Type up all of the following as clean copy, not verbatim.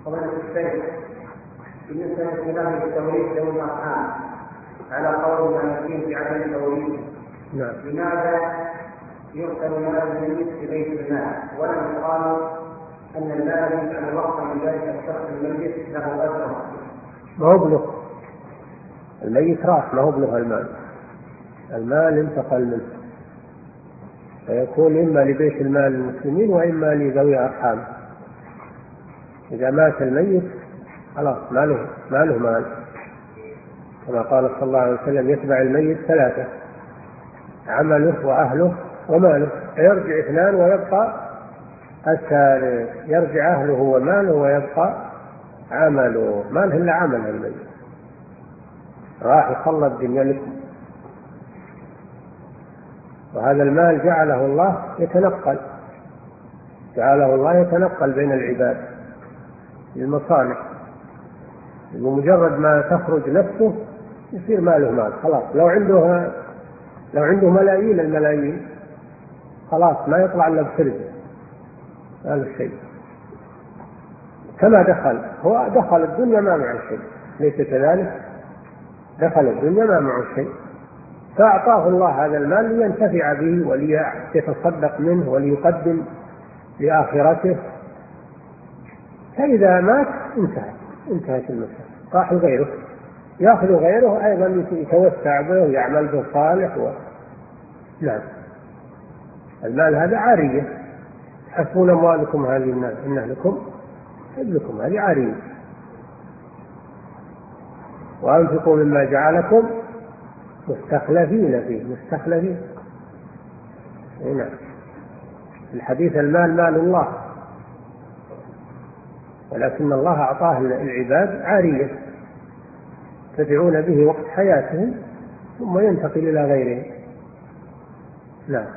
فضيلة الشيخ، بالنسبة لخلاف التوريث ذوي الأرحام على قول المالكين في عدم التوريث، لماذا يقتل مال الميت في بيت المال ولم يقال أن المال يجعل الوقت من ذلك الشخص الميت له أجر؟ ما هو ابنه الميت راح، ما هو ابنه المال انتقل منه، فيكون إما لبيت المال المسلمين وإما لذوي أرحام. إذا مات الميت خلاص ما له مال، كما قال صلى الله عليه وسلم: يتبع الميت ثلاثة: عمله وأهله وماله. يرجع اثنان ويبقى الثالث، يرجع أهله وماله ويبقى عمله. ما له إلا عمل الميت، راح يخلى الدنيا لكم. وهذا المال جعله الله يتنقل بين العباد للمصالح. بمجرد ما تخرج نفسه يصير ماله مال خلاص. لو عنده ملايين الملايين خلاص ما يطلع إلا بسرقة. هذا الشيء كما هو دخل الدنيا ما معه شيء، ليس كذلك؟ دخل الدنيا ما معه شيء، فأعطاه الله هذا المال لينتفع به وليتصدق منه وليقدم لآخرته. فإذا مات انتهت المسألة، راح غيره يأخذ غيره أيضا يتوسع به ويعمل به صالح نعم. المال هذا عارية، تحسبون أموالكم هذه إن لكم لكم، هذه عارية. وأنفقوا مما جعلكم مستخلفين فيه. هنا الحديث: المال مال الله، ولكن الله أعطاه العباد عارية ينتفعون به وقت حياتهم ثم ينتقل إلى غيرهم. نعم.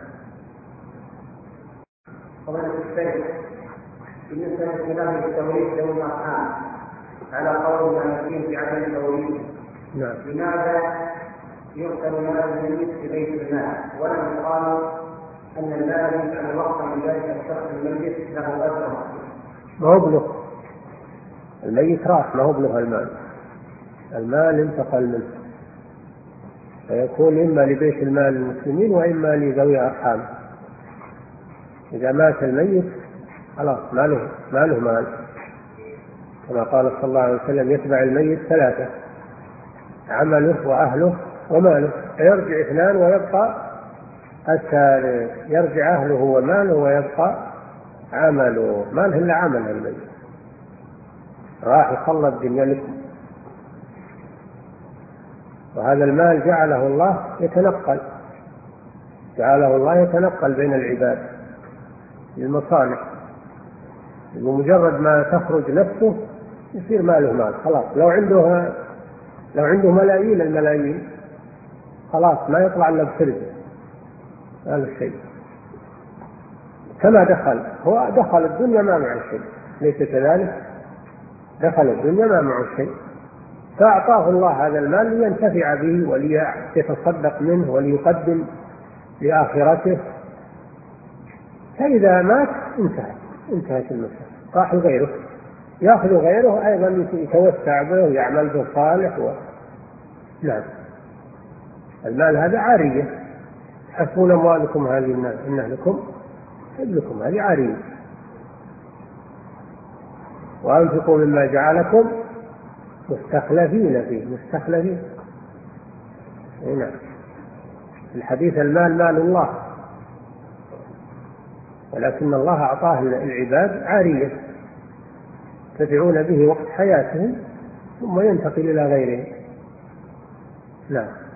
فضيلة الشيخ، بالنسبة لخلاف التوريث ذوي الأرحام على قول المالكين في عدم التوريث، لماذا يقتل مال الميت في بيت المال ولم يقال أن المال يجعل الوقت من ذلك الشخص الميت له أجر؟ ما هو ابنه الميت راح، ما هو ابنه المال انتقل منه، فيكون إما لبيت المال المسلمين وإما لذوي أرحام. إذا مات الميت خلاص ما له مال، كما قال صلى الله عليه وسلم: يتبع الميت ثلاثة: عمله وأهله وماله. يرجع اثنان ويبقى الثالث، يرجع أهله وماله ويبقى عمله. ما له إلا عمل الميت، راح يخلى الدنيا لكم. وهذا المال جعله الله يتنقل بين العباد للمصالح. بمجرد ما تخرج نفسه يصير ماله مال خلاص. لو عنده ملايين الملايين خلاص ما يطلع إلا بسرقة. هذا الشيء كما هو دخل الدنيا ما معه شيء، ليس كذلك؟ دخل الدنيا ما معه شيء، فأعطاه الله هذا المال لينتفع به وليتصدق منه وليقدم لآخرته. فإذا مات انتهت المسألة، راح غيره يأخذ غيره أيضا يتوسع به ويعمل به صالح نعم. المال هذا عارية، تحسبون أموالكم هذه إن لكم، هذه عارية. وأنفقوا مما جعلكم مستخلفين فيه. هنا الحديث: المال مال الله، ولكن الله أعطاه العباد عارية ينتفعون به وقت حياتهم ثم ينتقل إلى غيرهم. نعم.